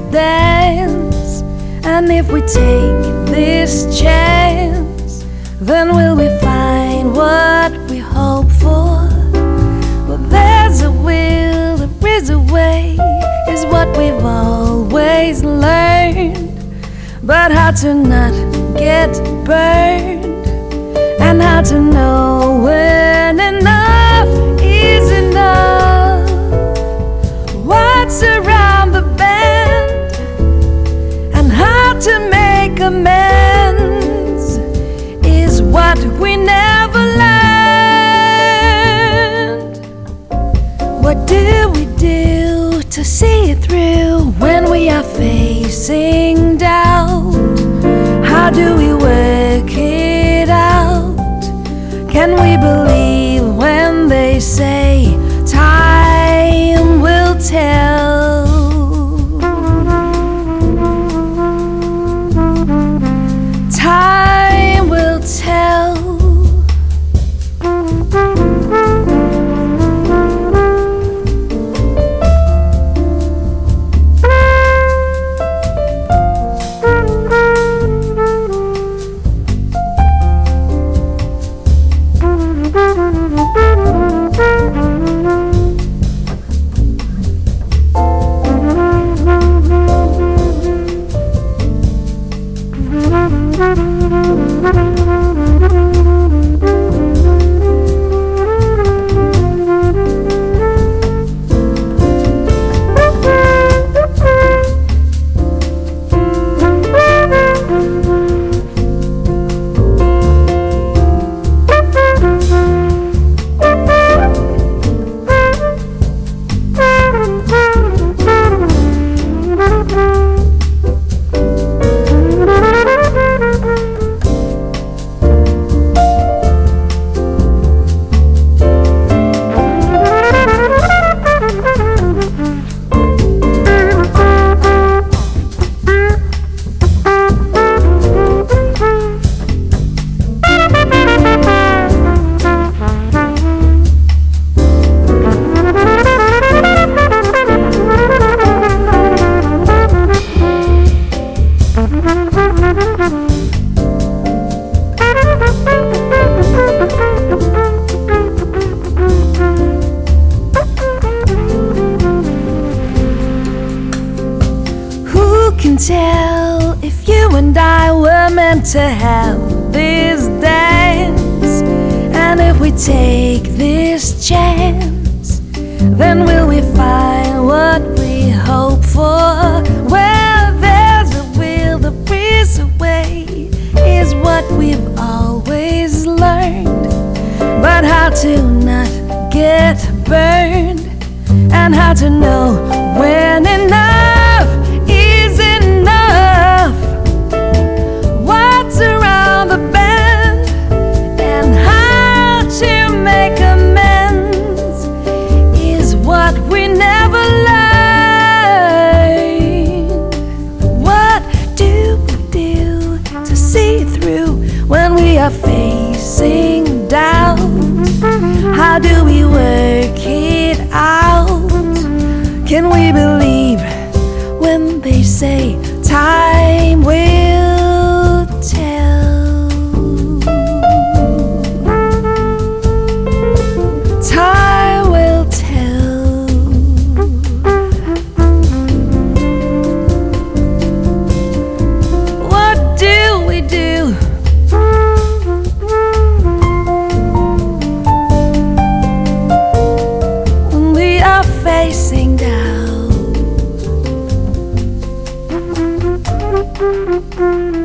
dance. And if we take this chance, then will we find what we hope for? Well, there's a will, there is a way, is what we've always learned. But how to not get burned, and how to know when enough is enough. What's around the bend, and how to make amends, is what we never learned. What do we do to see it through when we are facing doubt? How do we work it out? Can we believe when they say time will tell? Time will tell. Can tell if you and I were meant to have this dance. And if we take this chance, then will we find what we hope for? Well, there's a will, there is a way, is what we've always learned. But how to not get burned, and how to know when enough is enough. What's around the bend, and how to make amends, is what we never learned. What do we do to see through when we are facing doubt? How do we work it out? Can we believe when they say time will tell? Time will tell. What do we do? When we are facing down.